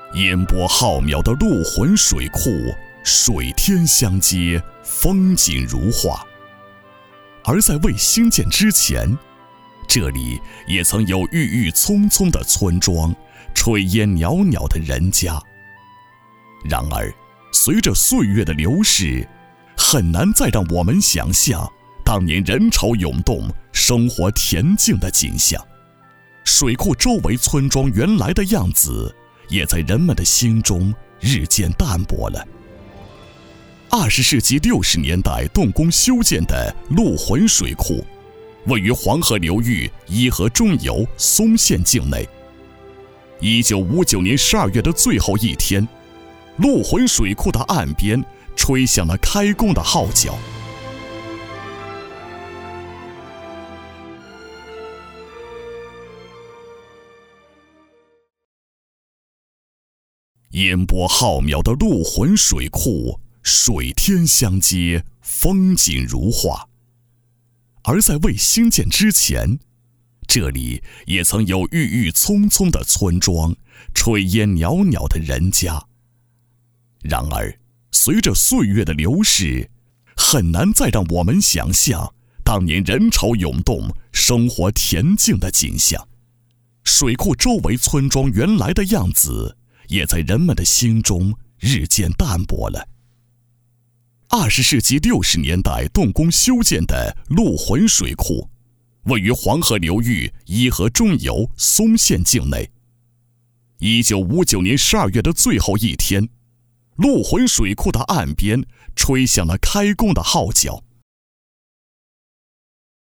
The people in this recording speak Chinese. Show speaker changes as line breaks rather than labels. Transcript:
烟波浩渺的鹿魂水库，水天相接，风景如画。而在未兴建之前，这里也曾有郁郁葱葱的村庄，炊烟袅袅的人家。然而，随着岁月的流逝，很难再让我们想象当年人潮涌动、生活恬静的景象。水库周围村庄原来的样子，也在人们的心中日渐淡薄了。20世纪60年代动工修建的鹿魂水库，位于黄河流域伊河中游松县境内。1959年12月的最后一天，鹿魂水库的岸边吹响了开工的号角。烟波浩渺的鹿魂水库，水天相接，风景如画。而在未兴建之前，这里也曾有郁郁葱葱的村庄，炊烟袅袅的人家。然而，随着岁月的流逝，很难再让我们想象当年人潮涌动、生活恬静的景象。水库周围村庄原来的样子，也在人们的心中日渐淡薄了。20世纪60年代动工修建的鹿魂水库，位于黄河流域伊河中游松县境内。1959年12月的最后一天，鹿魂水库的岸边吹响了开工的号角。